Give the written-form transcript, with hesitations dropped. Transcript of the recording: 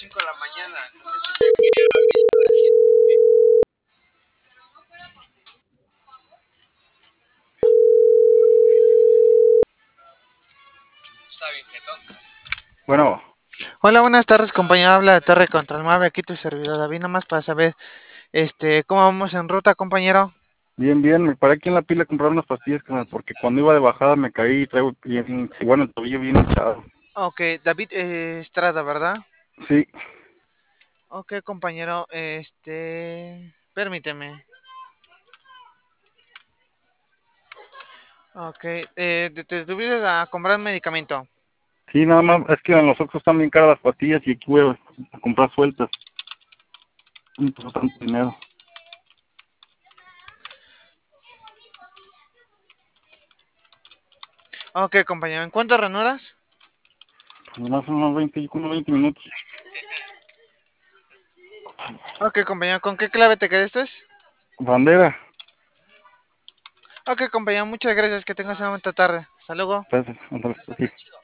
Bueno, Hola, buenas tardes, compañero. Habla de Torre Control Mave, aquí tu servidor David, nomás para saber, cómo vamos en ruta, compañero. bien, bien, me paré aquí en la pila a comprar unas pastillas, carnal, porque cuando iba de bajada me caí y traigo bien, bueno, el tobillo bien hinchado. Ok, David Estrada, ¿verdad? Sí, Ok, compañero, permíteme. Ok, te tuviste a comprar medicamento. sí, nada más, es que en los Oxxos están bien caras las pastillas y aquí voy a comprar sueltas. No tengo tanto dinero. Ok, compañero, ¿en cuántas ranuras? Nomás unos 20 minutos. Ok, compañero, ¿con qué clave te quedaste? Bandera, Ok, compañero, muchas gracias, que tengas una buena tarde. Hasta luego. gracias, ándale, sí.